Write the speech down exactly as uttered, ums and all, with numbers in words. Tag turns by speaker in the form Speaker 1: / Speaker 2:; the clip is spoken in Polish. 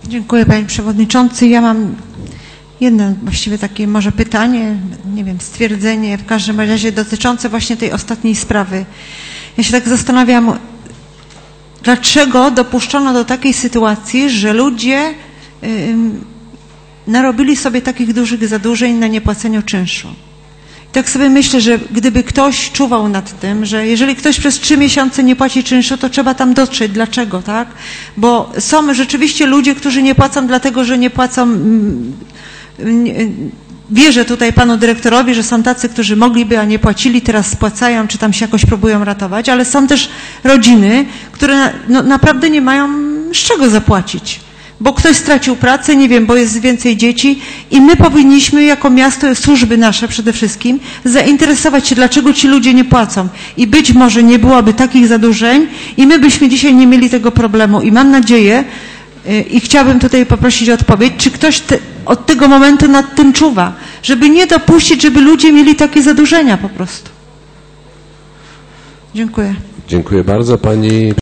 Speaker 1: Dziękuję, panie przewodniczący. Ja mam jedno właściwie takie może pytanie, nie wiem, stwierdzenie, w każdym razie dotyczące właśnie tej ostatniej sprawy. Ja się tak zastanawiam, dlaczego dopuszczono do takiej sytuacji, że ludzie yy, narobili sobie takich dużych zadłużeń na niepłaceniu czynszu. I tak sobie myślę, że gdyby ktoś czuwał nad tym, że jeżeli ktoś przez trzy miesiące nie płaci czynszu, to trzeba tam dotrzeć. Dlaczego, tak? Bo są rzeczywiście ludzie, którzy nie płacą dlatego, że nie płacą. Wierzę tutaj panu dyrektorowi, że są tacy, którzy mogliby, a nie płacili, teraz spłacają, czy tam się jakoś próbują ratować, ale są też rodziny, które no, naprawdę nie mają z czego zapłacić. Bo ktoś stracił pracę, nie wiem, bo jest więcej dzieci i my powinniśmy jako miasto, służby nasze przede wszystkim, zainteresować się, dlaczego ci ludzie nie płacą. I być może nie byłoby takich zadłużeń i my byśmy dzisiaj nie mieli tego problemu. I mam nadzieję, i chciałabym tutaj poprosić o odpowiedź, czy ktoś te, od tego momentu nad tym czuwa, żeby nie dopuścić, żeby ludzie mieli takie zadłużenia po prostu. Dziękuję.
Speaker 2: Dziękuję bardzo. Pani